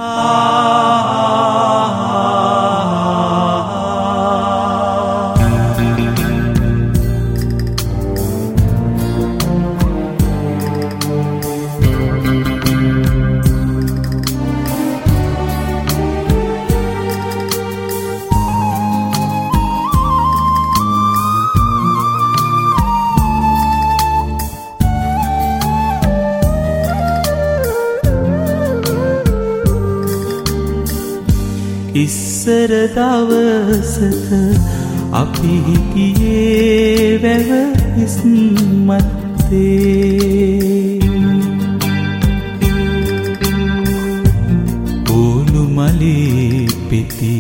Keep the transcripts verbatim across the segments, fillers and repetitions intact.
ඉස්සර දවසක අපි හිටියේ වැව ඉස්මත්තේ ඕලු මලේ පෙති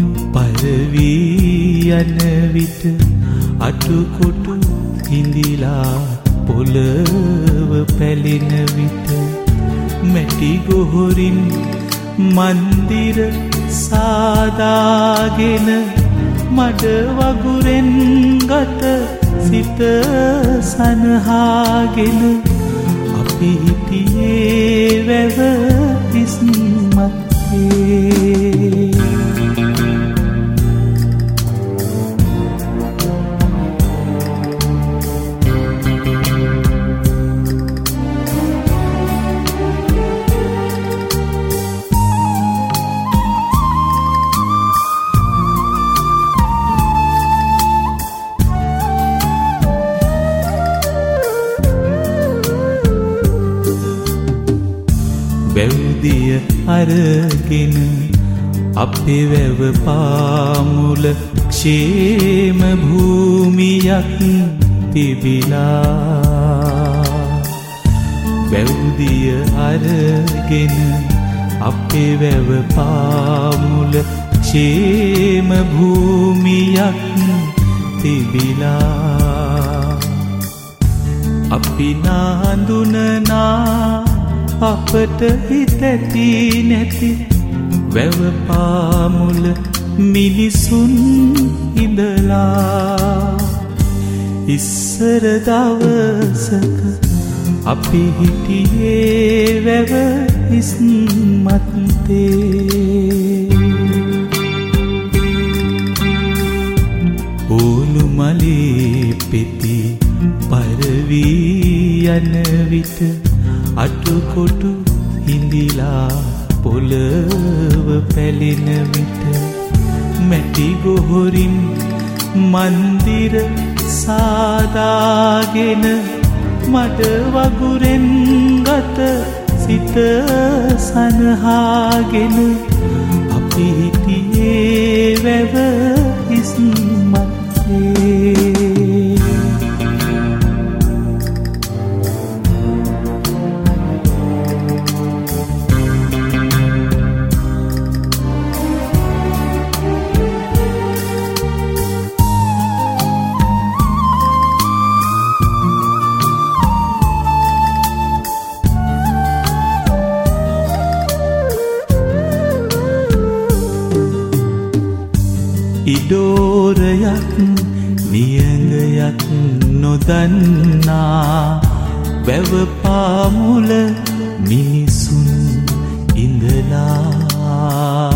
පරවී යන විට අටුකොටු හිඳිලා පොළව පැලෙන විට මැටි ගොහොරින් මන්දිර සාදාගෙන මඩ වගුරෙන් ගත සිත සනහාගෙන අපි හිටියේ වැව ඉස්මත්තේ වැව්දිය අරගෙන අපේ වැව පාමුල ක්ෂේම භූමියක් තිබිලා වැව්දිය අරගෙන අපේ වැව පාමුල ක්ෂේම භූමියක් තිබිලා අපි නාඳුනනා අපට හිතැති නැති වැව පාමුල මිනිසුන් ඉඳලා ඉස්සර දවසක අපි හිටියේ වැව ඉස්මත්තේ ඕලු මලේ පෙති පරවී යන විට අටුකොටු හිඳිලා පොළව පැලෙන විට මැටි ගොහොරින් මන්දිර සාදාගෙන මඩ වගුරෙන් ගත සිත සනහාගෙන අපි හිටියේ වැව ඉස්මත්තේ ඉඩෝරයක් නියඟයක් නොදන්නා වැව පාමුල මිනිසුන් ඉඳලා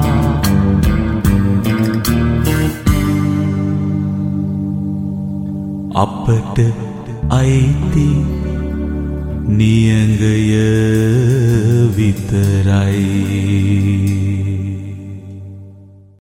අපට අයිති නියඟය විතරයි